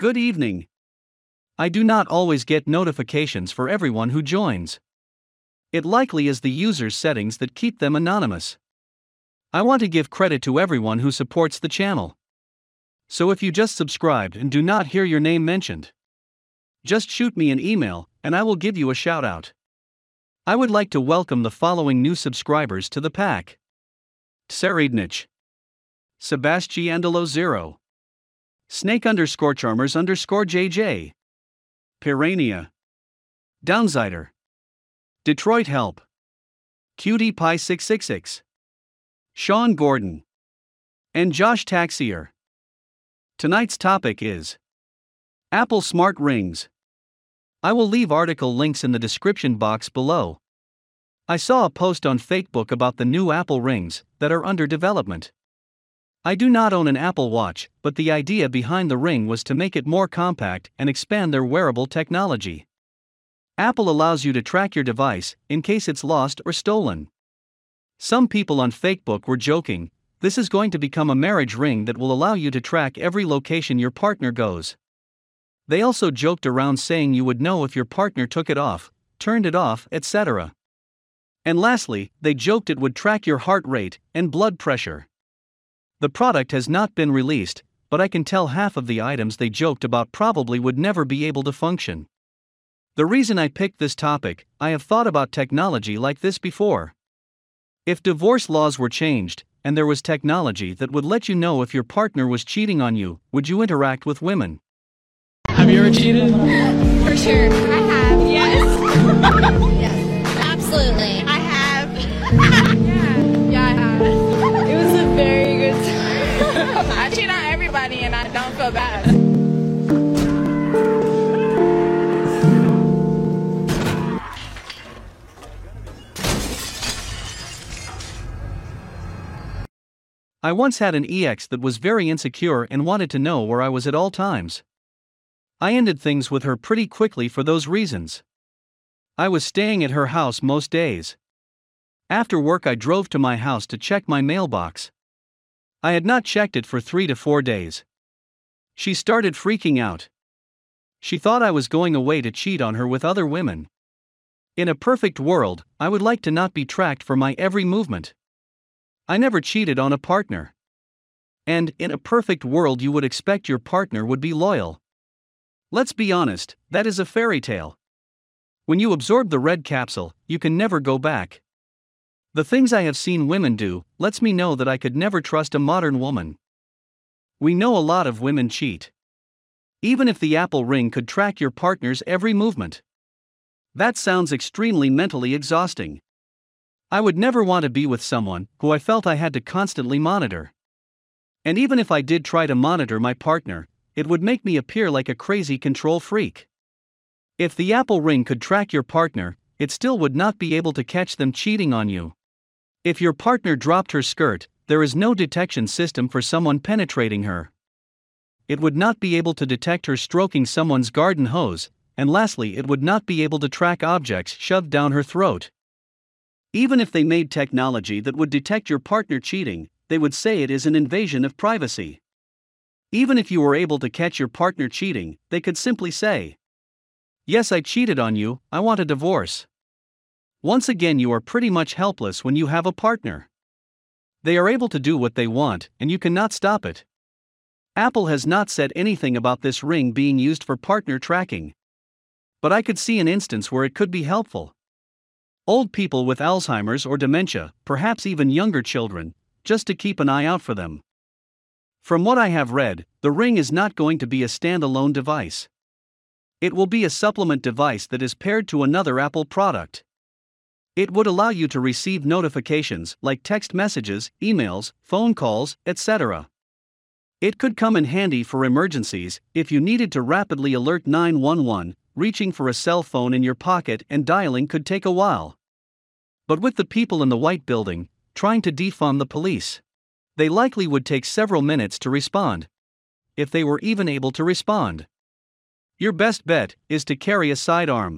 Good evening. I do not always get notifications for everyone who joins. It likely is the user's settings that keep them anonymous. I want to give credit to everyone who supports the channel. So if you just subscribed and do not hear your name mentioned, just shoot me an email and I will give you a shout out. I would like to welcome the following new subscribers to the pack: Tseridnich, Sebastiandolo 0, Snake_Charmers_JJ, Pirania, Downsider, Detroit Help, Cutie Pie 666, Sean Gordon, and Josh Taxier. Tonight's topic is Apple Smart Rings. I will leave article links in the description box below. I saw a post on Facebook about the new Apple rings that are under development. I do not own an Apple Watch, but the idea behind the ring was to make it more compact and expand their wearable technology. Apple allows you to track your device in case it's lost or stolen. Some people on Facebook were joking, this is going to become a marriage ring that will allow you to track every location your partner goes. They also joked around saying you would know if your partner took it off, turned it off, etc. And lastly, they joked it would track your heart rate and blood pressure. The product has not been released, but I can tell half of the items they joked about probably would never be able to function. The reason I picked this topic, I have thought about technology like this before. If divorce laws were changed, and there was technology that would let you know if your partner was cheating on you, would you interact with women? Have you ever cheated? For sure. I have. Yes. Yes. Absolutely. I have. Yeah, I have. It was a very good time. I cheat on everybody and I don't feel bad. I once had an ex that was very insecure and wanted to know where I was at all times. I ended things with her pretty quickly for those reasons. I was staying at her house most days. After work, I drove to my house to check my mailbox. I had not checked it for 3 to 4 days. She started freaking out. She thought I was going away to cheat on her with other women. In a perfect world, I would like to not be tracked for my every movement. I never cheated on a partner. And in a perfect world, you would expect your partner would be loyal. Let's be honest, that is a fairy tale. When you absorb the red capsule, you can never go back. The things I have seen women do lets me know that I could never trust a modern woman. We know a lot of women cheat. Even if the Apple ring could track your partner's every movement. That sounds extremely mentally exhausting. I would never want to be with someone who I felt I had to constantly monitor. And even if I did try to monitor my partner, it would make me appear like a crazy control freak. If the Apple ring could track your partner, it still would not be able to catch them cheating on you. If your partner dropped her skirt, there is no detection system for someone penetrating her. It would not be able to detect her stroking someone's garden hose, and lastly, it would not be able to track objects shoved down her throat. Even if they made technology that would detect your partner cheating, they would say it is an invasion of privacy. Even if you were able to catch your partner cheating, they could simply say, "Yes, I cheated on you, I want a divorce." Once again, you are pretty much helpless when you have a partner. They are able to do what they want, and you cannot stop it. Apple has not said anything about this ring being used for partner tracking. But I could see an instance where it could be helpful. Old people with Alzheimer's or dementia, perhaps even younger children, just to keep an eye out for them. From what I have read, the ring is not going to be a standalone device. It will be a supplement device that is paired to another Apple product. It would allow you to receive notifications like text messages, emails, phone calls, etc. It could come in handy for emergencies if you needed to rapidly alert 911. Reaching for a cell phone in your pocket and dialing could take a while. But with the people in the white building, trying to defund the police, they likely would take several minutes to respond. If they were even able to respond. Your best bet is to carry a sidearm.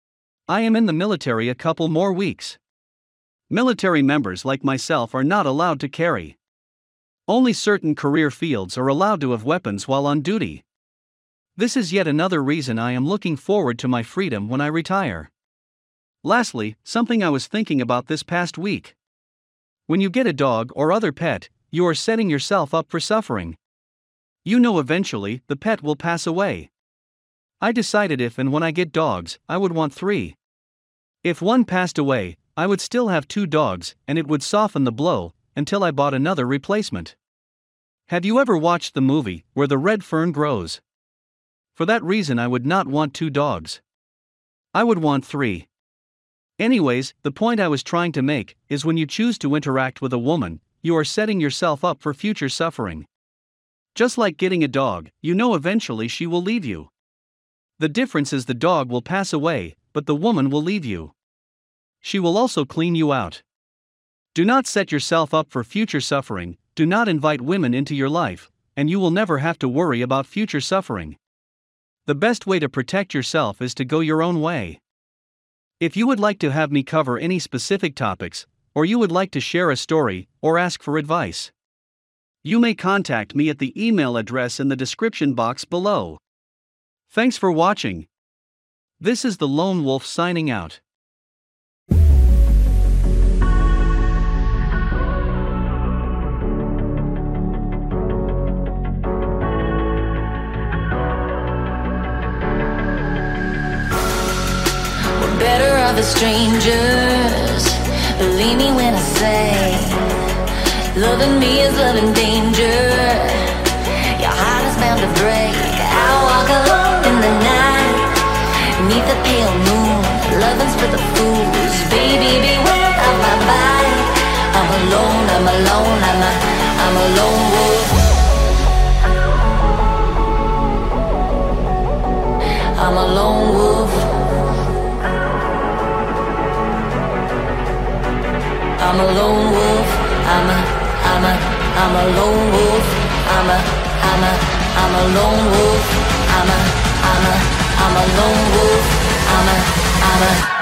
I am in the military a couple more weeks. Military members like myself are not allowed to carry. Only certain career fields are allowed to have weapons while on duty. This is yet another reason I am looking forward to my freedom when I retire. Lastly, something I was thinking about this past week. When you get a dog or other pet, you are setting yourself up for suffering. You know eventually the pet will pass away. I decided if and when I get dogs, I would want 3. If one passed away, I would still have 2 dogs, and it would soften the blow until I bought another replacement. Have you ever watched the movie Where the Red Fern Grows? For that reason, I would not want 2 dogs. I would want 3. Anyways, the point I was trying to make is when you choose to interact with a woman, you are setting yourself up for future suffering. Just like getting a dog, you know eventually she will leave you. The difference is the dog will pass away, but the woman will leave you. She will also clean you out. Do not set yourself up for future suffering, do not invite women into your life, and you will never have to worry about future suffering. The best way to protect yourself is to go your own way. If you would like to have me cover any specific topics, or you would like to share a story, or ask for advice, you may contact me at the email address in the description box below. Thanks for watching. This is the Lone Wolf signing out. Better off as strangers. Believe me when I say, loving me is loving danger. Your heart is bound to break. I walk alone in the night, beneath the pale moon. Loving's for the fools. Baby, beware of my bite. I'm alone, I'm alone, I'm a lone wolf. I'm a lone wolf. I'm a lone wolf. I'm a lone wolf. I'm a lone wolf. I'm a lone wolf. I'm a